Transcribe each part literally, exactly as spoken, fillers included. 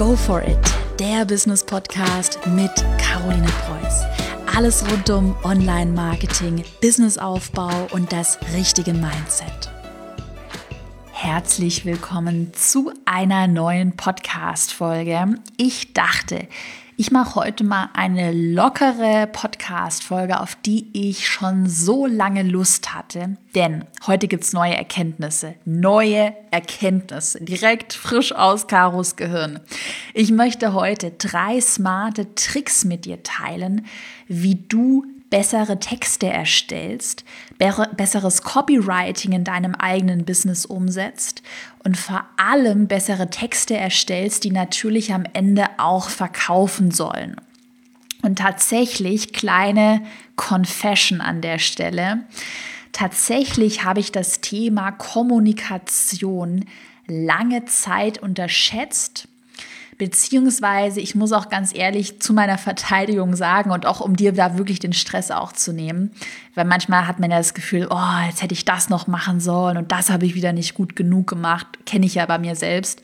Go for it, der Business-Podcast mit Caroline Preuß. Alles rund um Online-Marketing, Businessaufbau und das richtige Mindset. Herzlich willkommen zu einer neuen Podcast-Folge. Ich dachte, ich mache heute mal eine lockere Podcast-Folge, auf die ich schon so lange Lust hatte. Denn heute gibt es neue Erkenntnisse. Neue Erkenntnisse. Direkt frisch aus Karos Gehirn. Ich möchte heute drei smarte Tricks mit dir teilen, wie du bessere Texte erstellst, besseres Copywriting in deinem eigenen Business umsetzt und vor allem bessere Texte erstellst, die natürlich am Ende auch verkaufen sollen. Und tatsächlich, kleine Confession an der Stelle, tatsächlich habe ich das Thema Kommunikation lange Zeit unterschätzt. Beziehungsweise, ich muss auch ganz ehrlich zu meiner Verteidigung sagen und auch um dir da wirklich den Stress auch zu nehmen, weil manchmal hat man ja das Gefühl, oh, jetzt hätte ich das noch machen sollen und das habe ich wieder nicht gut genug gemacht, kenne ich ja bei mir selbst.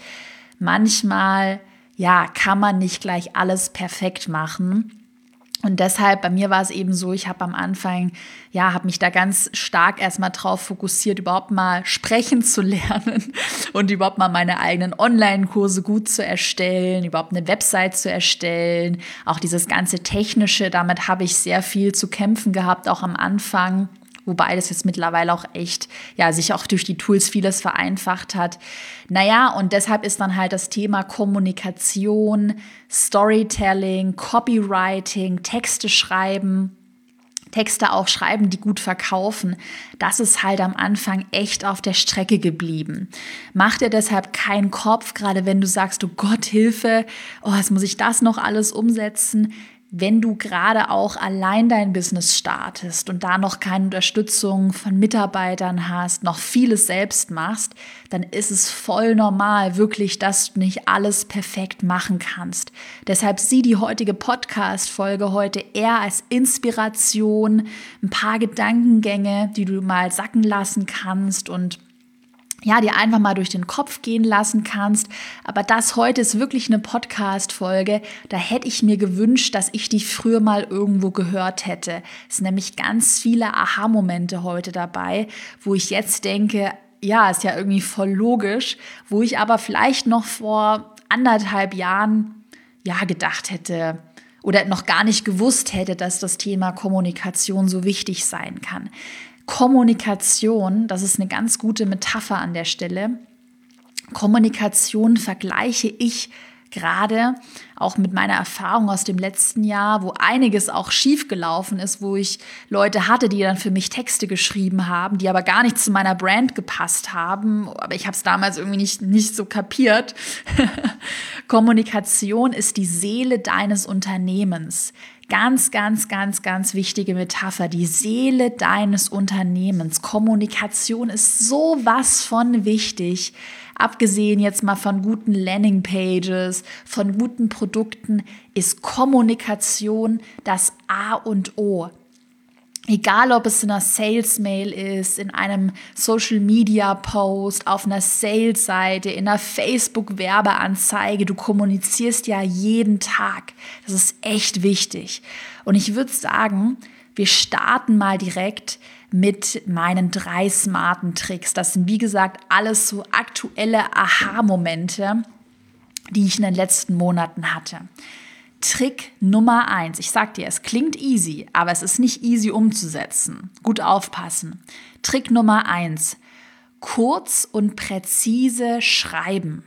Manchmal, ja, kann man nicht gleich alles perfekt machen. Und deshalb, bei mir war es eben so, ich habe am Anfang, ja, habe mich da ganz stark erstmal drauf fokussiert, überhaupt mal sprechen zu lernen und überhaupt mal meine eigenen Online-Kurse gut zu erstellen, überhaupt eine Website zu erstellen. Auch dieses ganze Technische, damit habe ich sehr viel zu kämpfen gehabt, auch am Anfang. Wobei das jetzt mittlerweile auch echt, ja, sich auch durch die Tools vieles vereinfacht hat. Naja, und deshalb ist dann halt das Thema Kommunikation, Storytelling, Copywriting, Texte schreiben, Texte auch schreiben, die gut verkaufen. Das ist halt am Anfang echt auf der Strecke geblieben. Mach dir deshalb keinen Kopf, gerade wenn du sagst, oh Gott, Hilfe, oh, jetzt muss ich das noch alles umsetzen. Wenn du gerade auch allein dein Business startest und da noch keine Unterstützung von Mitarbeitern hast, noch vieles selbst machst, dann ist es voll normal, wirklich, dass du nicht alles perfekt machen kannst. Deshalb sieh die heutige Podcast-Folge heute eher als Inspiration, ein paar Gedankengänge, die du mal sacken lassen kannst und ja, dir einfach mal durch den Kopf gehen lassen kannst. Aber das heute ist wirklich eine Podcast-Folge. Da hätte ich mir gewünscht, dass ich die früher mal irgendwo gehört hätte. Es sind nämlich ganz viele Aha-Momente heute dabei, wo ich jetzt denke, ja, ist ja irgendwie voll logisch, wo ich aber vielleicht noch vor anderthalb Jahren, ja, gedacht hätte oder noch gar nicht gewusst hätte, dass das Thema Kommunikation so wichtig sein kann. Kommunikation, das ist eine ganz gute Metapher an der Stelle. Kommunikation vergleiche ich gerade auch mit meiner Erfahrung aus dem letzten Jahr, wo einiges auch schief gelaufen ist, wo ich Leute hatte, die dann für mich Texte geschrieben haben, die aber gar nicht zu meiner Brand gepasst haben. Aber ich habe es damals irgendwie nicht, nicht so kapiert. Kommunikation ist die Seele deines Unternehmens. Ganz, ganz, ganz, ganz wichtige Metapher. Die Seele deines Unternehmens. Kommunikation ist sowas von wichtig. Abgesehen jetzt mal von guten Landingpages, von guten Produkten, ist Kommunikation das A und O. Egal, ob es in einer Sales-Mail ist, in einem Social-Media-Post, auf einer Sales-Seite, in einer Facebook-Werbeanzeige, du kommunizierst ja jeden Tag. Das ist echt wichtig. Und ich würde sagen, wir starten mal direkt mit meinen drei smarten Tricks. Das sind, wie gesagt, alles so aktuelle Aha-Momente, die ich in den letzten Monaten hatte. Trick Nummer eins. Ich sag dir, es klingt easy, aber es ist nicht easy umzusetzen. Gut aufpassen. Trick Nummer eins. Kurz und präzise schreiben.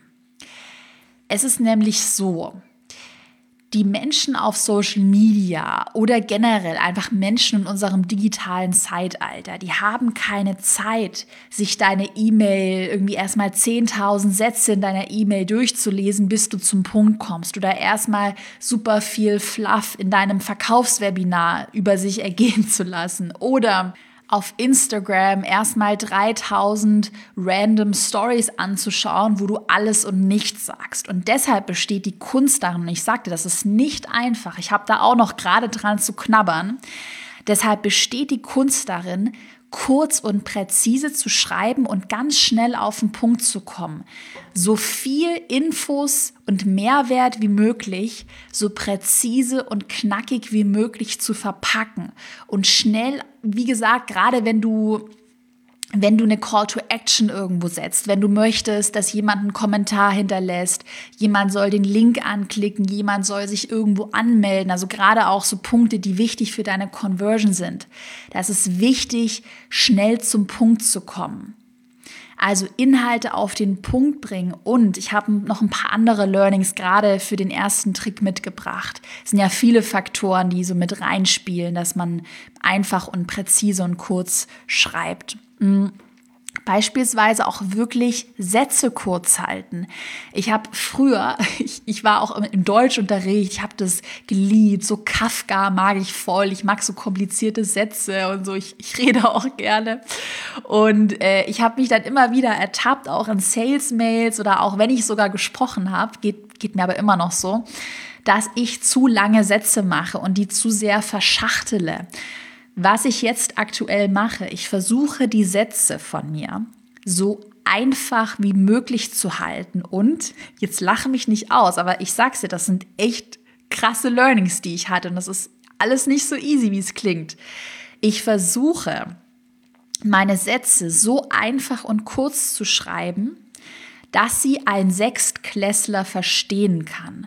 Es ist nämlich so, die Menschen auf Social Media oder generell einfach Menschen in unserem digitalen Zeitalter, die haben keine Zeit, sich deine E-Mail irgendwie erstmal zehntausend Sätze in deiner E-Mail durchzulesen, bis du zum Punkt kommst oder erstmal super viel Fluff in deinem Verkaufswebinar über sich ergehen zu lassen oder auf Instagram erstmal dreitausend random Stories anzuschauen, wo du alles und nichts sagst. Und deshalb besteht die Kunst darin, und ich sagte, das ist nicht einfach, ich habe da auch noch gerade dran zu knabbern, deshalb besteht die Kunst darin, kurz und präzise zu schreiben und ganz schnell auf den Punkt zu kommen. So viel Infos und Mehrwert wie möglich, so präzise und knackig wie möglich zu verpacken und schnell, wie gesagt, gerade wenn du Wenn du eine Call to Action irgendwo setzt, wenn du möchtest, dass jemand einen Kommentar hinterlässt, jemand soll den Link anklicken, jemand soll sich irgendwo anmelden, also gerade auch so Punkte, die wichtig für deine Conversion sind. Da ist es wichtig, schnell zum Punkt zu kommen. Also Inhalte auf den Punkt bringen und ich habe noch ein paar andere Learnings gerade für den ersten Trick mitgebracht. Es sind ja viele Faktoren, die so mit reinspielen, dass man einfach und präzise und kurz schreibt. Beispielsweise auch wirklich Sätze kurz halten. Ich habe früher, ich, ich war auch im Deutschunterricht, ich habe das geliebt, so Kafka mag ich voll, ich mag so komplizierte Sätze und so, ich, ich rede auch gerne. Und äh, ich habe mich dann immer wieder ertappt, auch in Sales-Mails oder auch wenn ich sogar gesprochen habe, geht, geht mir aber immer noch so, dass ich zu lange Sätze mache und die zu sehr verschachtele. Was ich jetzt aktuell mache, ich versuche die Sätze von mir so einfach wie möglich zu halten und jetzt lache mich nicht aus, aber ich sag's dir, das sind echt krasse Learnings, die ich hatte und das ist alles nicht so easy, wie es klingt. Ich versuche, meine Sätze so einfach und kurz zu schreiben, dass sie ein Sechstklässler verstehen kann.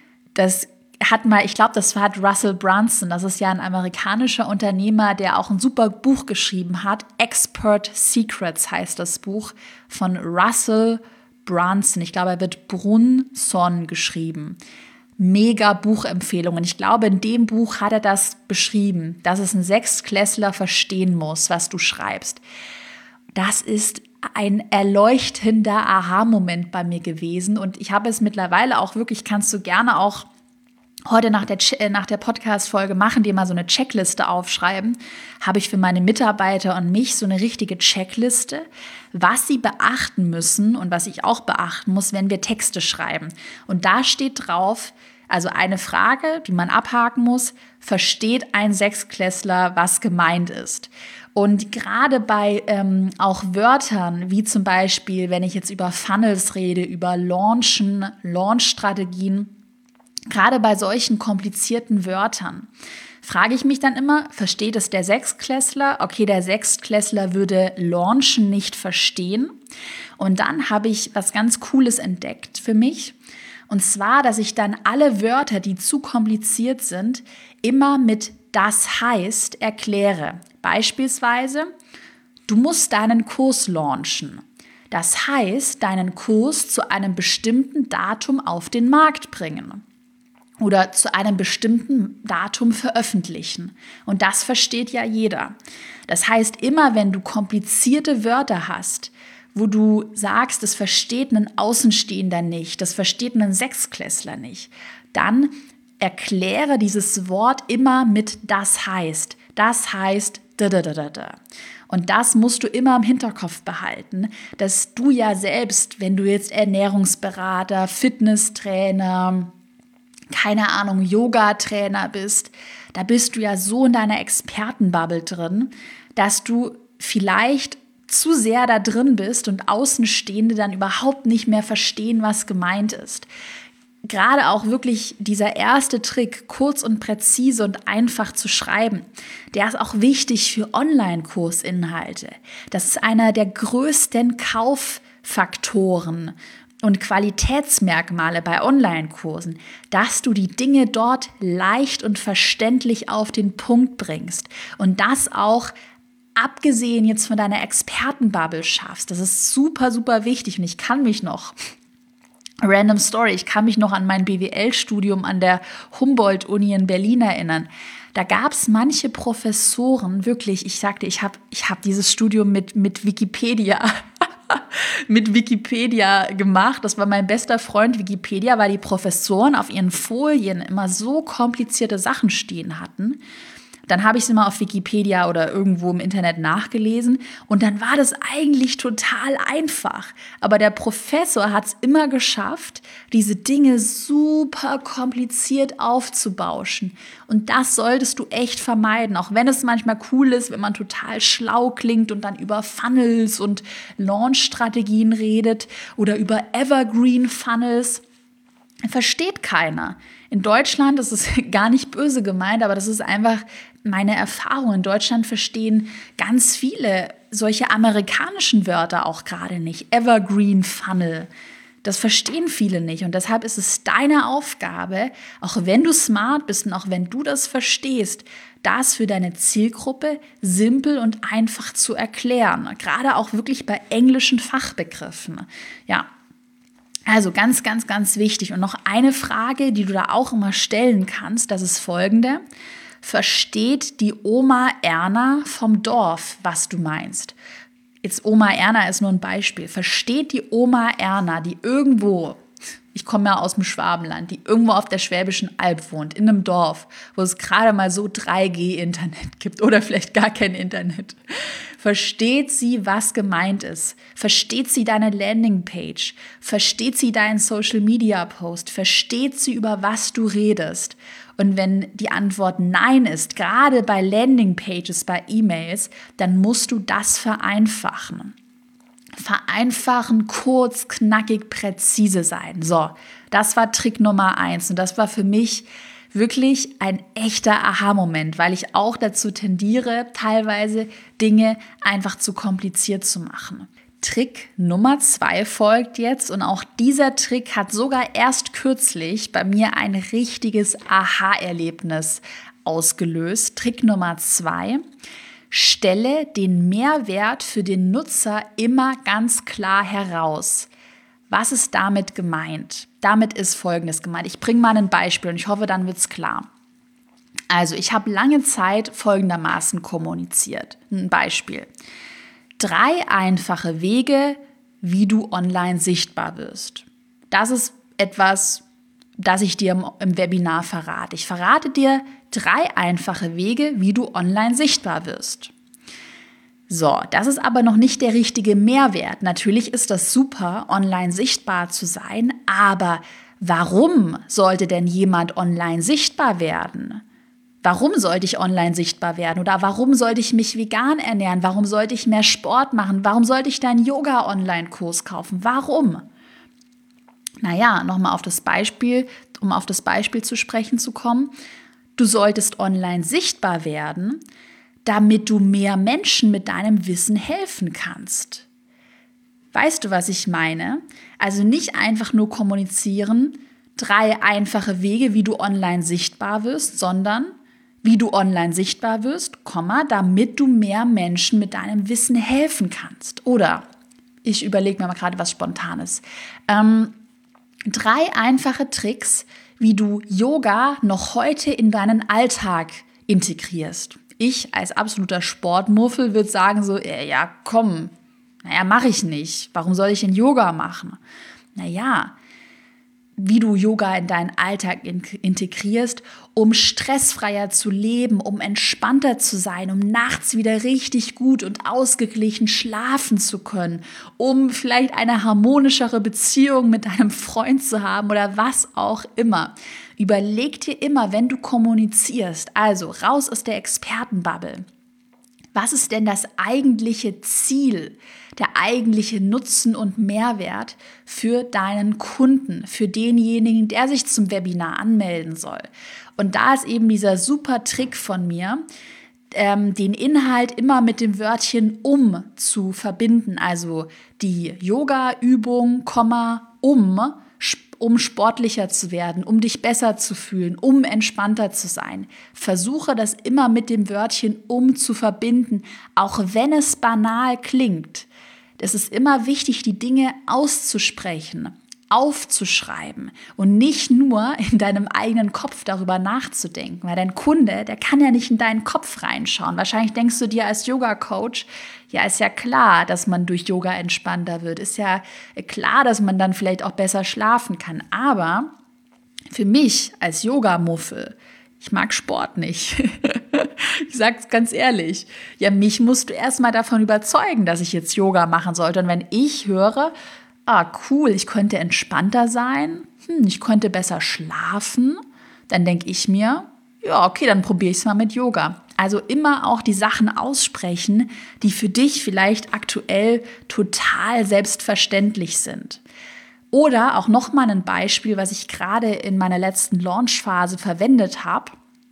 Das hat mal, ich glaube, das hat Russell Brunson, das ist ja ein amerikanischer Unternehmer, der auch ein super Buch geschrieben hat. Expert Secrets heißt das Buch von Russell Brunson. Ich glaube, er wird Brunson geschrieben. Mega Buchempfehlung. Und ich glaube, in dem Buch hat er das beschrieben, dass es ein Sechstklässler verstehen muss, was du schreibst. Das ist ein erleuchtender Aha-Moment bei mir gewesen. Und ich habe es mittlerweile auch wirklich, kannst du gerne auch heute nach der, nach der Podcast-Folge machen, dir mal so eine Checkliste aufschreiben, habe ich für meine Mitarbeiter und mich so eine richtige Checkliste, was sie beachten müssen und was ich auch beachten muss, wenn wir Texte schreiben. Und da steht drauf, also eine Frage, die man abhaken muss, versteht ein Sechstklässler, was gemeint ist? Und gerade bei ähm, auch Wörtern, wie zum Beispiel, wenn ich jetzt über Funnels rede, über Launchen, Launch-Strategien, gerade bei solchen komplizierten Wörtern frage ich mich dann immer, versteht es der Sechstklässler? Okay, der Sechstklässler würde Launchen nicht verstehen. Und dann habe ich was ganz Cooles entdeckt für mich. Und zwar, dass ich dann alle Wörter, die zu kompliziert sind, immer mit das heißt erkläre. Beispielsweise, du musst deinen Kurs launchen. Das heißt, deinen Kurs zu einem bestimmten Datum auf den Markt bringen. Oder zu einem bestimmten Datum veröffentlichen. Und das versteht ja jeder. Das heißt, immer wenn du komplizierte Wörter hast, wo du sagst, das versteht ein Außenstehender nicht, das versteht ein Sechstklässler nicht, dann erkläre dieses Wort immer mit das heißt. Das heißt da da da da da. Und das musst du immer im Hinterkopf behalten, dass du ja selbst, wenn du jetzt Ernährungsberater, Fitnesstrainer, keine Ahnung, Yoga-Trainer bist, da bist du ja so in deiner Expertenbubble drin, dass du vielleicht zu sehr da drin bist und Außenstehende dann überhaupt nicht mehr verstehen, was gemeint ist. Gerade auch wirklich dieser erste Trick, kurz und präzise und einfach zu schreiben, der ist auch wichtig für Online-Kursinhalte. Das ist einer der größten Kauffaktoren und Qualitätsmerkmale bei Online-Kursen, dass du die Dinge dort leicht und verständlich auf den Punkt bringst und das auch abgesehen jetzt von deiner Expertenbubble schaffst. Das ist super, super wichtig und ich kann mich noch, random Story, ich kann mich noch an mein B W L-Studium an der Humboldt-Uni in Berlin erinnern. Da gab es manche Professoren, wirklich, ich sagte, ich habe ich hab dieses Studium mit, mit Wikipedia mit Wikipedia gemacht. Das war mein bester Freund Wikipedia, weil die Professoren auf ihren Folien immer so komplizierte Sachen stehen hatten, Dann habe ich es mal auf Wikipedia oder irgendwo im Internet nachgelesen und dann war das eigentlich total einfach. Aber der Professor hat es immer geschafft, diese Dinge super kompliziert aufzubauschen. Und das solltest du echt vermeiden, auch wenn es manchmal cool ist, wenn man total schlau klingt und dann über Funnels und Launch-Strategien redet oder über Evergreen Funnels. Versteht keiner. In Deutschland, das ist gar nicht böse gemeint, aber das ist einfach meine Erfahrung. In Deutschland verstehen ganz viele solche amerikanischen Wörter auch gerade nicht. Evergreen Funnel. Das verstehen viele nicht. Und deshalb ist es deine Aufgabe, auch wenn du smart bist und auch wenn du das verstehst, das für deine Zielgruppe simpel und einfach zu erklären. Gerade auch wirklich bei englischen Fachbegriffen. Ja. Also ganz, ganz, ganz wichtig. Und noch eine Frage, die du da auch immer stellen kannst, das ist folgende. Versteht die Oma Erna vom Dorf, was du meinst? Jetzt Oma Erna ist nur ein Beispiel. Versteht die Oma Erna, die irgendwo, ich komme ja aus dem Schwabenland, die irgendwo auf der Schwäbischen Alb wohnt, in einem Dorf, wo es gerade mal so drei G Internet gibt oder vielleicht gar kein Internet. Versteht sie, was gemeint ist? Versteht sie deine Landingpage? Versteht sie deinen Social-Media-Post? Versteht sie, über was du redest? Und wenn die Antwort Nein ist, gerade bei Landingpages, bei E-Mails, dann musst du das vereinfachen. Vereinfachen, kurz, knackig, präzise sein. So, das war Trick Nummer eins und das war für mich wirklich ein echter Aha-Moment, weil ich auch dazu tendiere, teilweise Dinge einfach zu kompliziert zu machen. Trick Nummer zwei folgt jetzt und auch dieser Trick hat sogar erst kürzlich bei mir ein richtiges Aha-Erlebnis ausgelöst. Trick Nummer zwei: Stelle den Mehrwert für den Nutzer immer ganz klar heraus. Was ist damit gemeint? Damit ist Folgendes gemeint. Ich bringe mal ein Beispiel und ich hoffe, dann wird es klar. Also ich habe lange Zeit folgendermaßen kommuniziert. Ein Beispiel. Drei einfache Wege, wie du online sichtbar wirst. Das ist etwas, das ich dir im, im Webinar verrate. Ich verrate dir drei einfache Wege, wie du online sichtbar wirst. So, das ist aber noch nicht der richtige Mehrwert. Natürlich ist das super, online sichtbar zu sein, aber warum sollte denn jemand online sichtbar werden? Warum sollte ich online sichtbar werden? Oder warum sollte ich mich vegan ernähren? Warum sollte ich mehr Sport machen? Warum sollte ich deinen Yoga-Online-Kurs kaufen? Warum? Naja, nochmal auf das Beispiel, um auf das Beispiel zu sprechen zu kommen. Du solltest online sichtbar werden, damit du mehr Menschen mit deinem Wissen helfen kannst. Weißt du, was ich meine? Also nicht einfach nur kommunizieren, drei einfache Wege, wie du online sichtbar wirst, sondern wie du online sichtbar wirst, damit du mehr Menschen mit deinem Wissen helfen kannst. Oder ich überlege mir mal gerade was Spontanes. Ähm, drei einfache Tricks, wie du Yoga noch heute in deinen Alltag integrierst. Ich als absoluter Sportmuffel würde sagen so, ja komm, naja, mache ich nicht. Warum soll ich denn Yoga machen? Naja, wie du Yoga in deinen Alltag in- integrierst, um stressfreier zu leben, um entspannter zu sein, um nachts wieder richtig gut und ausgeglichen schlafen zu können, um vielleicht eine harmonischere Beziehung mit deinem Freund zu haben oder was auch immer. Überleg dir immer, wenn du kommunizierst, also raus aus der Expertenbubble. Was ist denn das eigentliche Ziel, der eigentliche Nutzen und Mehrwert für deinen Kunden, für denjenigen, der sich zum Webinar anmelden soll? Und da ist eben dieser super Trick von mir, ähm, den Inhalt immer mit dem Wörtchen um zu verbinden. Also die Yoga-Übung, um, um sportlicher zu werden, um dich besser zu fühlen, um entspannter zu sein. Versuche das immer mit dem Wörtchen um zu verbinden, auch wenn es banal klingt. Es ist immer wichtig, die Dinge auszusprechen, aufzuschreiben und nicht nur in deinem eigenen Kopf darüber nachzudenken, weil dein Kunde, der kann ja nicht in deinen Kopf reinschauen. Wahrscheinlich denkst du dir als Yoga-Coach, ja, ist ja klar, dass man durch Yoga entspannter wird, ist ja klar, dass man dann vielleicht auch besser schlafen kann, aber für mich als Yoga-Muffel, ich mag Sport nicht. Ich sag's ganz ehrlich. Ja, mich musst du erstmal davon überzeugen, dass ich jetzt Yoga machen sollte. Und wenn ich höre, ah, cool, ich könnte entspannter sein, hm, ich könnte besser schlafen, dann denke ich mir, ja, okay, dann probiere ich es mal mit Yoga. Also immer auch die Sachen aussprechen, die für dich vielleicht aktuell total selbstverständlich sind. Oder auch nochmal ein Beispiel, was ich gerade in meiner letzten Launchphase verwendet habe.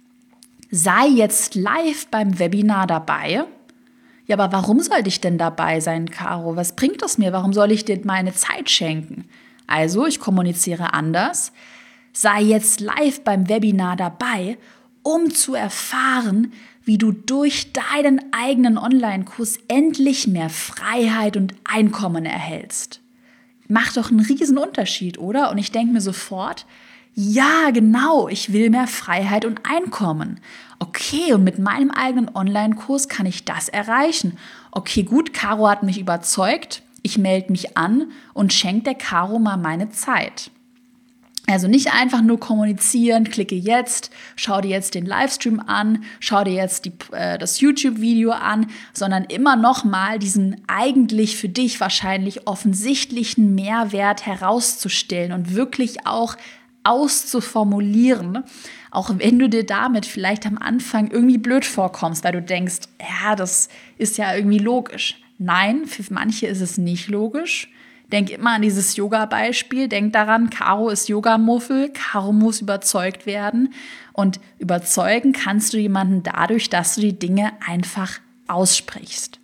Sei jetzt live beim Webinar dabei. Ja, aber warum sollte ich denn dabei sein, Caro? Was bringt es mir? Warum soll ich dir meine Zeit schenken? Also, ich kommuniziere anders. Sei jetzt live beim Webinar dabei, um zu erfahren, wie du durch deinen eigenen Online-Kurs endlich mehr Freiheit und Einkommen erhältst. Macht doch einen riesen Unterschied, oder? Und ich denke mir sofort, ja, genau, ich will mehr Freiheit und Einkommen. Okay, und mit meinem eigenen Online-Kurs kann ich das erreichen. Okay, gut, Caro hat mich überzeugt, ich melde mich an und schenke der Caro mal meine Zeit. Also nicht einfach nur kommunizieren, klicke jetzt, schau dir jetzt den Livestream an, schau dir jetzt die, äh, das YouTube-Video an, sondern immer noch mal diesen eigentlich für dich wahrscheinlich offensichtlichen Mehrwert herauszustellen und wirklich auch auszuformulieren, auch wenn du dir damit vielleicht am Anfang irgendwie blöd vorkommst, weil du denkst, ja, das ist ja irgendwie logisch. Nein, für manche ist es nicht logisch. Denk immer an dieses Yoga-Beispiel. Denk daran, Caro ist Yogamuffel, Caro muss überzeugt werden. Und überzeugen kannst du jemanden dadurch, dass du die Dinge einfach aussprichst.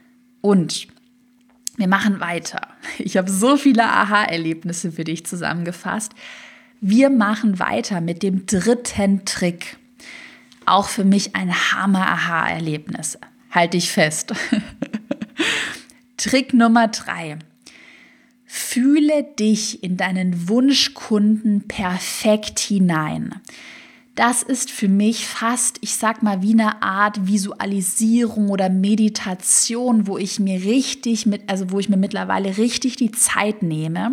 Und wir machen weiter. Ich habe so viele Aha-Erlebnisse für dich zusammengefasst. Wir machen weiter mit dem dritten Trick. Auch für mich ein Hammer-Aha-Erlebnis. Halt dich fest. Trick Nummer drei. Fühle dich in deinen Wunschkunden perfekt hinein. Das ist für mich fast, ich sag mal, wie eine Art Visualisierung oder Meditation, wo ich mir richtig mit, also wo ich mir mittlerweile richtig die Zeit nehme,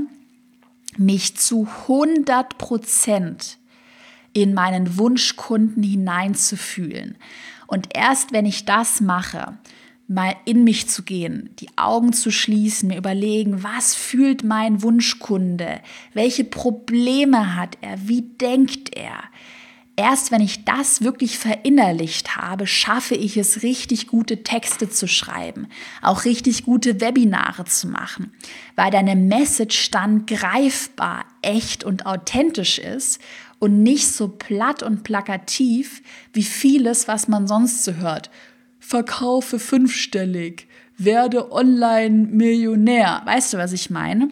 mich zu hundert Prozent in meinen Wunschkunden hineinzufühlen. Und erst wenn ich das mache, mal in mich zu gehen, die Augen zu schließen, mir überlegen, was fühlt mein Wunschkunde, welche Probleme hat er, wie denkt er. Erst wenn ich das wirklich verinnerlicht habe, schaffe ich es, richtig gute Texte zu schreiben, auch richtig gute Webinare zu machen, weil deine Message dann greifbar, echt und authentisch ist und nicht so platt und plakativ wie vieles, was man sonst so hört. Verkaufe fünfstellig, werde Online-Millionär. Weißt du, was ich meine?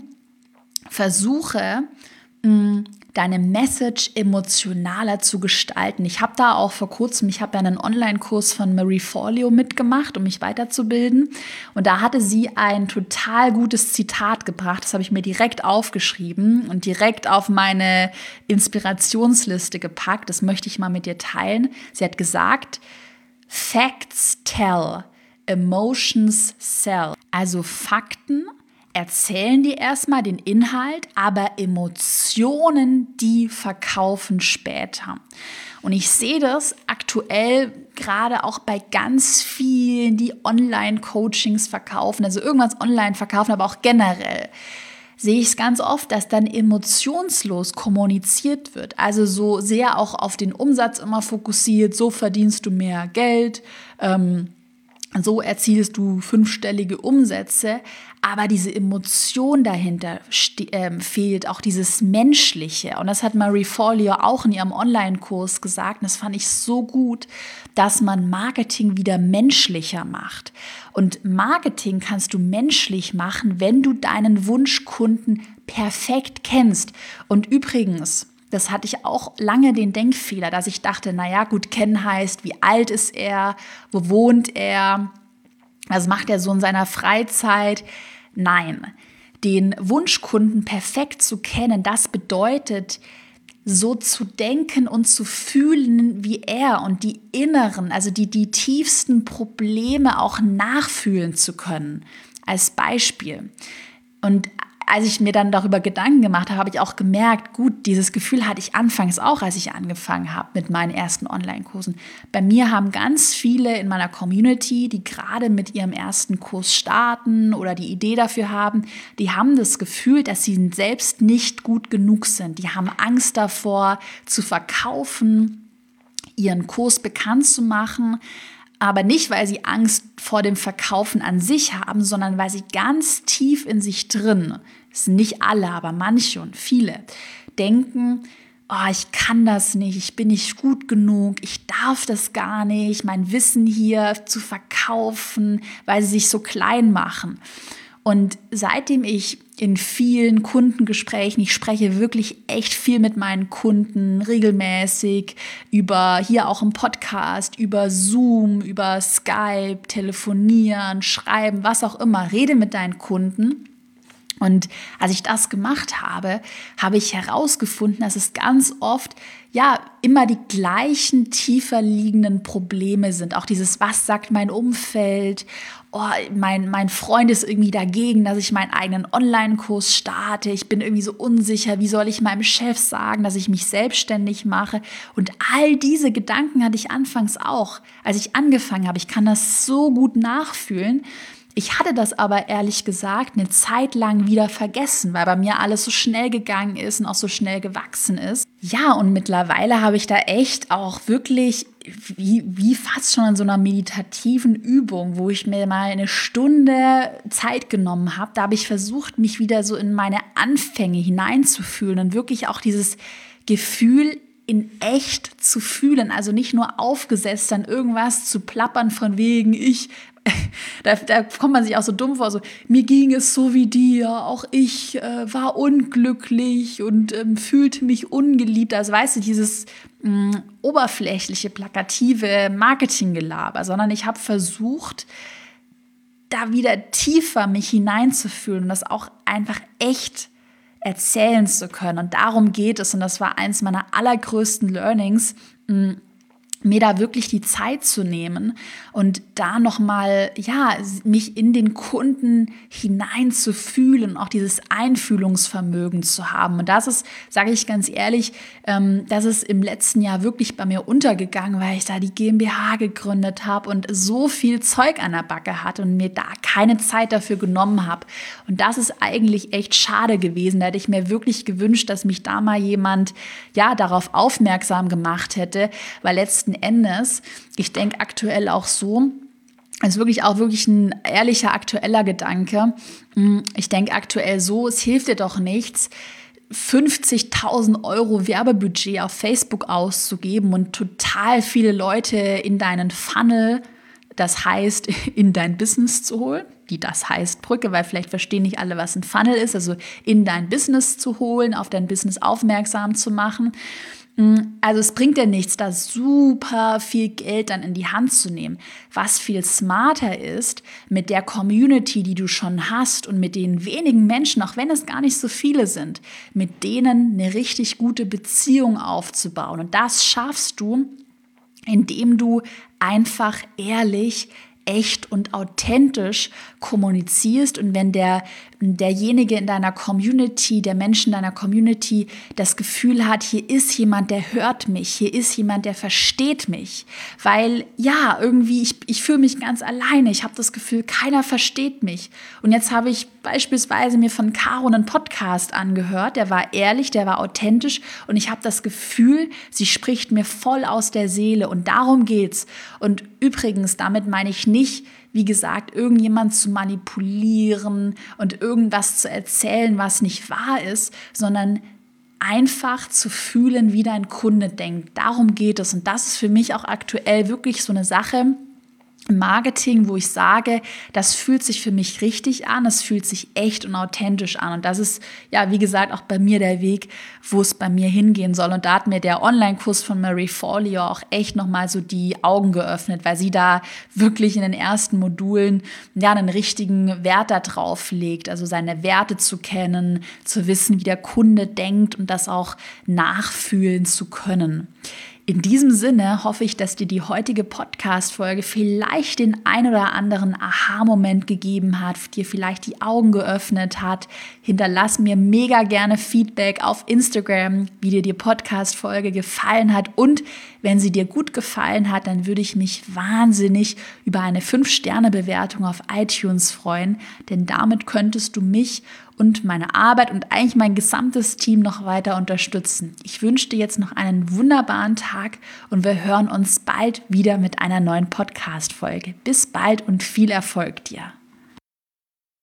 Versuche, mh, deine Message emotionaler zu gestalten. Ich habe da auch vor kurzem, ich habe ja einen Online-Kurs von Marie Forleo mitgemacht, um mich weiterzubilden. Und da hatte sie ein total gutes Zitat gebracht. Das habe ich mir direkt aufgeschrieben und direkt auf meine Inspirationsliste gepackt. Das möchte ich mal mit dir teilen. Sie hat gesagt, Facts tell, emotions sell. Also Fakten erzählen dir erstmal den Inhalt, aber Emotionen, die verkaufen später. Und ich sehe das aktuell gerade auch bei ganz vielen, die Online-Coachings verkaufen, also irgendwas online verkaufen, aber auch generell. Sehe ich es ganz oft, dass dann emotionslos kommuniziert wird. Also so sehr auch auf den Umsatz immer fokussiert, so verdienst du mehr Geld, ähm, so erzielst du fünfstellige Umsätze. Aber diese Emotion dahinter ste- äh, fehlt, auch dieses Menschliche. Und das hat Marie Forleo auch in ihrem Online-Kurs gesagt. Und das fand ich so gut, dass man Marketing wieder menschlicher macht. Und Marketing kannst du menschlich machen, wenn du deinen Wunschkunden perfekt kennst. Und übrigens, das hatte ich auch lange den Denkfehler, dass ich dachte, naja gut, kennen heißt, wie alt ist er, wo wohnt er, was macht er so in seiner Freizeit? Nein, den Wunschkunden perfekt zu kennen, das bedeutet, so zu denken und zu fühlen wie er und die inneren, also die, die tiefsten Probleme auch nachfühlen zu können. Als Beispiel. Und als ich mir dann darüber Gedanken gemacht habe, habe ich auch gemerkt, gut, dieses Gefühl hatte ich anfangs auch, als ich angefangen habe mit meinen ersten Online-Kursen. Bei mir haben ganz viele in meiner Community, die gerade mit ihrem ersten Kurs starten oder die Idee dafür haben, die haben das Gefühl, dass sie selbst nicht gut genug sind. Die haben Angst davor, zu verkaufen, ihren Kurs bekannt zu machen, aber nicht, weil sie Angst vor dem Verkaufen an sich haben, sondern weil sie ganz tief in sich drin, das sind nicht alle, aber manche und viele, denken, oh, ich kann das nicht, ich bin nicht gut genug, ich darf das gar nicht, mein Wissen hier zu verkaufen, weil sie sich so klein machen. Und seitdem ich in vielen Kundengesprächen, ich spreche wirklich echt viel mit meinen Kunden, regelmäßig, über hier auch im Podcast, über Zoom, über Skype, telefonieren, schreiben, was auch immer, rede mit deinen Kunden. Und als ich das gemacht habe, habe ich herausgefunden, dass es ganz oft ja immer die gleichen tiefer liegenden Probleme sind. Auch dieses, was sagt mein Umfeld? Oh, mein, mein Freund ist irgendwie dagegen, dass ich meinen eigenen Online-Kurs starte. Ich bin irgendwie so unsicher. Wie soll ich meinem Chef sagen, dass ich mich selbstständig mache? Und all diese Gedanken hatte ich anfangs auch, als ich angefangen habe. Ich kann das so gut nachfühlen. Ich hatte das aber ehrlich gesagt eine Zeit lang wieder vergessen, weil bei mir alles so schnell gegangen ist und auch so schnell gewachsen ist. Ja, und mittlerweile habe ich da echt auch wirklich wie, wie fast schon in so einer meditativen Übung, wo ich mir mal eine Stunde Zeit genommen habe. Da habe ich versucht, mich wieder so in meine Anfänge hineinzufühlen und wirklich auch dieses Gefühl in echt zu fühlen, also nicht nur aufgesetzt an irgendwas zu plappern von wegen ich, da, da kommt man sich auch so dumm vor, so mir ging es so wie dir, auch ich äh, war unglücklich und ähm, fühlte mich ungeliebt, also weißt du, dieses mh, oberflächliche, plakative Marketinggelaber, sondern ich habe versucht, da wieder tiefer mich hineinzufühlen und das auch einfach echt erzählen zu können. Und darum geht es. Und das war eins meiner allergrößten Learnings, mh, mir da wirklich die Zeit zu nehmen und da nochmal, ja, mich in den Kunden hineinzufühlen, auch dieses Einfühlungsvermögen zu haben. Und das ist, sage ich ganz ehrlich, ähm, das ist im letzten Jahr wirklich bei mir untergegangen, weil ich da die GmbH gegründet habe und so viel Zeug an der Backe hatte und mir da keine Zeit dafür genommen habe. Und das ist eigentlich echt schade gewesen. Da hätte ich mir wirklich gewünscht, dass mich da mal jemand, ja, darauf aufmerksam gemacht hätte, weil letzten Endes, ich denke aktuell auch so, ist wirklich auch wirklich ein ehrlicher, aktueller Gedanke. Ich denke aktuell so, es hilft dir doch nichts, fünfzigtausend Euro Werbebudget auf Facebook auszugeben und total viele Leute in deinen Funnel, das heißt in dein Business zu holen, die das heißt Brücke, weil vielleicht verstehen nicht alle, was ein Funnel ist, also in dein Business zu holen, auf dein Business aufmerksam zu machen. Also es bringt dir nichts, da super viel Geld dann in die Hand zu nehmen. Was viel smarter ist, mit der Community, die du schon hast und mit den wenigen Menschen, auch wenn es gar nicht so viele sind, mit denen eine richtig gute Beziehung aufzubauen. Und das schaffst du, indem du einfach ehrlich, echt und authentisch kommunizierst und wenn der, derjenige in deiner Community, der Mensch in deiner Community das Gefühl hat, hier ist jemand, der hört mich, hier ist jemand, der versteht mich, weil ja, irgendwie, ich, ich fühle mich ganz alleine, ich habe das Gefühl, keiner versteht mich und jetzt habe ich beispielsweise mir von Caro einen Podcast angehört, der war ehrlich, der war authentisch und ich habe das Gefühl, sie spricht mir voll aus der Seele und darum geht's. Und übrigens, damit meine ich nicht, wie gesagt, irgendjemand zu manipulieren und irgendwas zu erzählen, was nicht wahr ist, sondern einfach zu fühlen, wie dein Kunde denkt. Darum geht es. Und das ist für mich auch aktuell wirklich so eine Sache im Marketing, wo ich sage, das fühlt sich für mich richtig an, es fühlt sich echt und authentisch an. Und das ist, ja, wie gesagt, auch bei mir der Weg, wo es bei mir hingehen soll. Und da hat mir der Online-Kurs von Marie Forleo auch echt nochmal so die Augen geöffnet, weil sie da wirklich in den ersten Modulen ja einen richtigen Wert da drauf legt, also seine Werte zu kennen, zu wissen, wie der Kunde denkt und das auch nachfühlen zu können. In diesem Sinne hoffe ich, dass dir die heutige Podcast-Folge vielleicht den ein oder anderen Aha-Moment gegeben hat, dir vielleicht die Augen geöffnet hat. Hinterlass mir mega gerne Feedback auf Instagram, wie dir die Podcast-Folge gefallen hat. Und wenn sie dir gut gefallen hat, dann würde ich mich wahnsinnig über eine fünf Sterne Bewertung auf iTunes freuen, denn damit könntest du mich und meine Arbeit und eigentlich mein gesamtes Team noch weiter unterstützen. Ich wünsche dir jetzt noch einen wunderbaren Tag und wir hören uns bald wieder mit einer neuen Podcast-Folge. Bis bald und viel Erfolg dir!